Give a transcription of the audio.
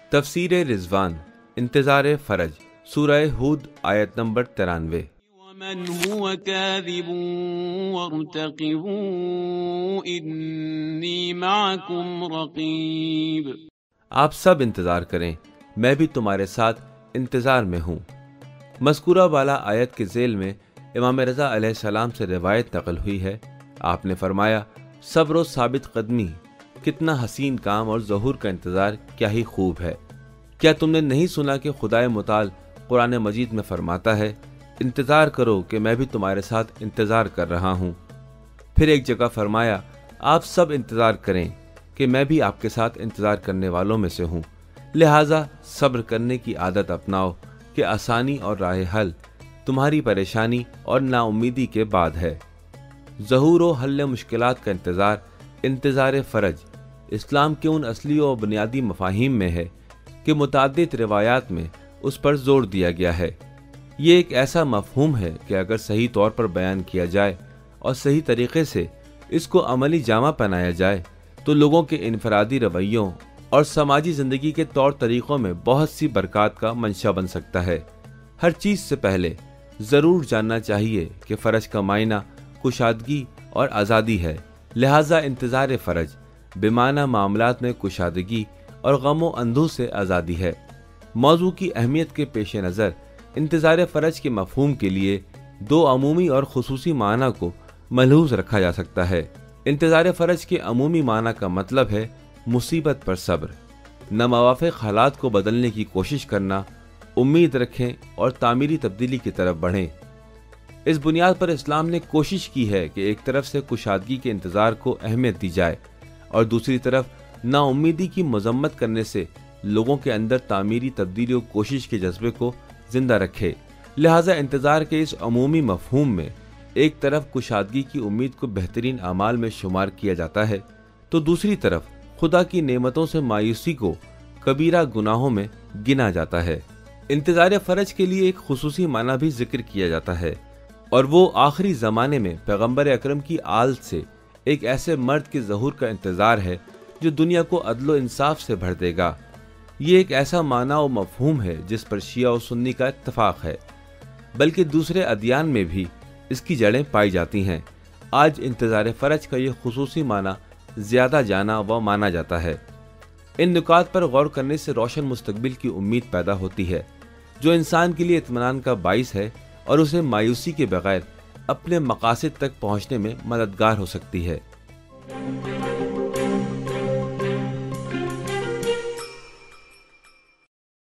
تفسیر رضوان انتظار فرج سورہ ہود آیت نمبر 93۔ ومن هو كاذب وارتقبوا انی معکم رقیب۔ آپ سب انتظار کریں، میں بھی تمہارے ساتھ انتظار میں ہوں۔ مذکورہ بالا آیت کے ذیل میں امام رضا علیہ السلام سے روایت نقل ہوئی ہے۔ آپ نے فرمایا، صبر و ثابت قدمی کتنا حسین کام اور ظہور کا انتظار کیا ہی خوب ہے۔ کیا تم نے نہیں سنا کہ خدائے متعال قرآن مجید میں فرماتا ہے، انتظار کرو کہ میں بھی تمہارے ساتھ انتظار کر رہا ہوں۔ پھر ایک جگہ فرمایا، آپ سب انتظار کریں کہ میں بھی آپ کے ساتھ انتظار کرنے والوں میں سے ہوں، لہٰذا صبر کرنے کی عادت اپناؤ کہ آسانی اور راہ حل تمہاری پریشانی اور نا امیدی کے بعد ہے۔ ظہور و حل مشکلات کا انتظار فرج اسلام کے ان اصلی و بنیادی مفاہیم میں ہے کہ متعدد روایات میں اس پر زور دیا گیا ہے۔ یہ ایک ایسا مفہوم ہے کہ اگر صحیح طور پر بیان کیا جائے اور صحیح طریقے سے اس کو عملی جامہ پہنایا جائے تو لوگوں کے انفرادی رویوں اور سماجی زندگی کے طور طریقوں میں بہت سی برکات کا منشا بن سکتا ہے۔ ہر چیز سے پہلے ضرور جاننا چاہیے کہ فرج کا معنی کشادگی اور آزادی ہے، لہٰذا انتظار فرج بمعنی معاملات میں کشادگی اور غم و اندوہ سے آزادی ہے۔ موضوع کی اہمیت کے پیش نظر انتظار فرج کے مفہوم کے لیے دو عمومی اور خصوصی معنی کو ملحوظ رکھا جا سکتا ہے۔ انتظار فرج کے عمومی معنی کا مطلب ہے مصیبت پر صبر، ناموافق حالات کو بدلنے کی کوشش کرنا، امید رکھیں اور تعمیری تبدیلی کی طرف بڑھیں۔ اس بنیاد پر اسلام نے کوشش کی ہے کہ ایک طرف سے کشادگی کے انتظار کو اہمیت دی جائے اور دوسری طرف نا امیدی کی مذمت کرنے سے لوگوں کے اندر تعمیری تبدیلی و کوشش کے جذبے کو زندہ رکھے۔ لہٰذا انتظار کے اس عمومی مفہوم میں ایک طرف کشادگی کی امید کو بہترین اعمال میں شمار کیا جاتا ہے تو دوسری طرف خدا کی نعمتوں سے مایوسی کو کبیرہ گناہوں میں گنا جاتا ہے۔ انتظار فرج کے لیے ایک خصوصی معنی بھی ذکر کیا جاتا ہے اور وہ آخری زمانے میں پیغمبر اکرم کی آل سے ایک ایسے مرد کے ظہور کا انتظار ہے جو دنیا کو عدل و انصاف سے بھر دے گا۔ یہ ایک ایسا معنی و مفہوم ہے جس پر شیعہ و سنی کا اتفاق ہے، بلکہ دوسرے ادیان میں بھی اس کی جڑیں پائی جاتی ہیں۔ آج انتظار فرج کا یہ خصوصی معنی زیادہ جانا و مانا جاتا ہے۔ ان نکات پر غور کرنے سے روشن مستقبل کی امید پیدا ہوتی ہے جو انسان کے لیے اطمینان کا باعث ہے اور اسے مایوسی کے بغیر اپنے مقاصد تک پہنچنے میں مددگار ہو سکتی ہے۔